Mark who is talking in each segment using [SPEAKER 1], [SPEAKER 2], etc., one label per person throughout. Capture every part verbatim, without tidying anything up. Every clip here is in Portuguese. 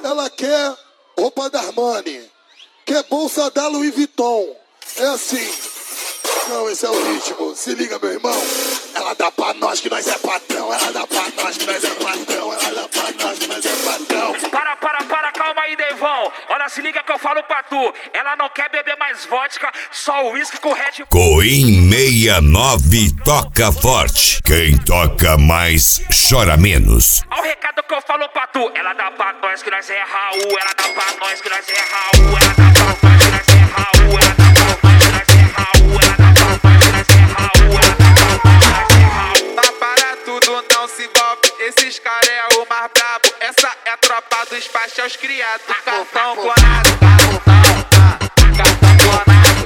[SPEAKER 1] ela quer roupa da Armani, quer bolsa da Louis Vuitton. É assim. Não, esse é o ritmo. Se liga, meu irmão. Ela dá pra nós que nós é patrão. Ela dá pra nós que nós é patrão. Ela dá pra nós que nós é patrão.
[SPEAKER 2] Para, para, para, calma aí, Devão. Olha, se liga que eu falo pra tu. Ela não quer beber mais vodka, só o uísque com Red Bull.
[SPEAKER 3] Coim sessenta e nove toca forte. Quem toca mais, chora menos.
[SPEAKER 2] Olha o recado que eu falo pra tu. Ela dá pra nós que nós é Raul. Ela dá pra nós que nós é Raul. Ela dá pra nós que nós é Raul. Ela dá pra nós que nós é Raul. Ela dá pra nós que nós é Raul. Ela dá pra nós que nós é Raul.
[SPEAKER 4] Tá para tudo, não se envolve. Esses caras é o mais brabo. Essa é a tropa dos paixões criados. Cartão clonado, cartão, cartão clonado,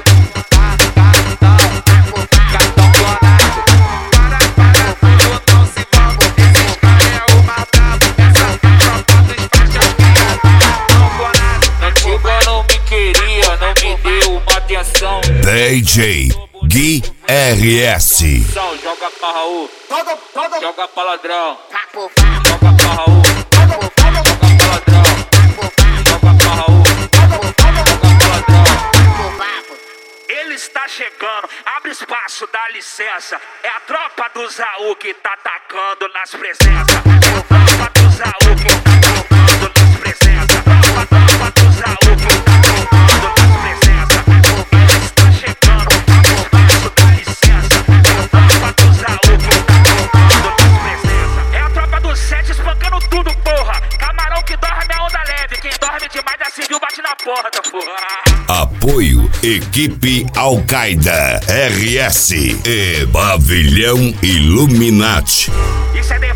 [SPEAKER 4] cartão clonado. Para, para tudo, não se envolve. Esses caras é o mais brabo. Essa é a tropa dos paixões criados. Cartão clonado.
[SPEAKER 2] Antiga não me queria, não me deu uma atenção.
[SPEAKER 3] D J Gui R S.
[SPEAKER 2] Joga pra Raul, joga pra ladrão.
[SPEAKER 5] Papo,
[SPEAKER 2] Joga pra Raul, joga pra ladrão. Joga pra Raul, joga pra ladrão. Ele está chegando, abre espaço, dá licença. É a tropa do Zaú que tá atacando nas presenças. É a tropa do Zaú que tá atacando nas presenças. Tropa, tropa do Zaú que tá atacando nas presenças. Ele está chegando, abre espaço, dá licença. É a tropa do Zaú que tá atacando nas presenças. É a tropa do sete espancando tudo, porra. Camarão que dorme é onda leve. Quem dorme demais da civil bate na porta, porra.
[SPEAKER 3] Apoio Equipe Al-Qaeda R S e Pavilhão Illuminati.
[SPEAKER 2] Isso é